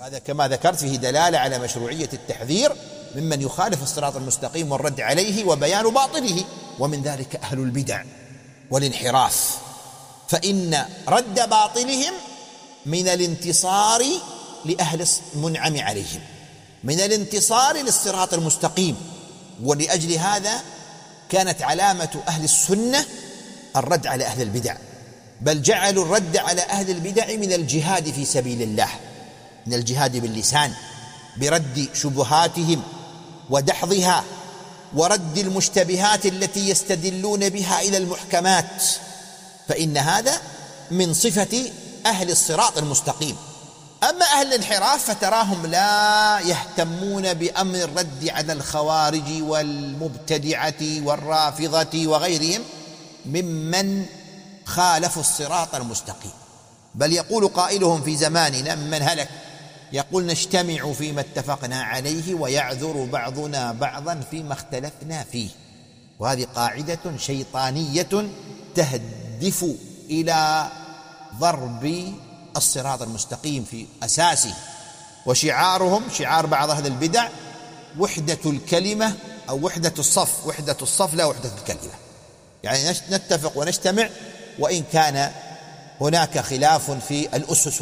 هذا كما ذكرت فيه دلالة على مشروعية التحذير ممن يخالف الصراط المستقيم والرد عليه وبيان باطله، ومن ذلك أهل البدع والانحراف، فإن رد باطلهم من الانتصار لأهل المنعم عليهم، من الانتصار للصراط المستقيم. ولأجل هذا كانت علامة أهل السنة الرد على أهل البدع، بل جعلوا الرد على أهل البدع من الجهاد في سبيل الله، من الجهاد باللسان برد شبهاتهم ودحضها ورد المشتبهات التي يستدلون بها إلى المحكمات، فإن هذا من صفة أهل الصراط المستقيم. أما أهل الانحراف فتراهم لا يهتمون بأمر الرد على الخوارج والمبتدعة والرافضة وغيرهم ممن خالفوا الصراط المستقيم، بل يقول قائلهم في زماننا من هلك يقول: نجتمع فيما اتفقنا عليه ويعذر بعضنا بعضا فيما اختلفنا فيه. وهذه قاعدة شيطانية تهدف إلى ضرب الصراط المستقيم في أساسه. وشعارهم، شعار بعض أهل البدع، وحدة الكلمة أو وحدة الصف، وحدة الصف لا وحدة الكلمة، يعني نتفق ونجتمع وإن كان هناك خلاف في الأسس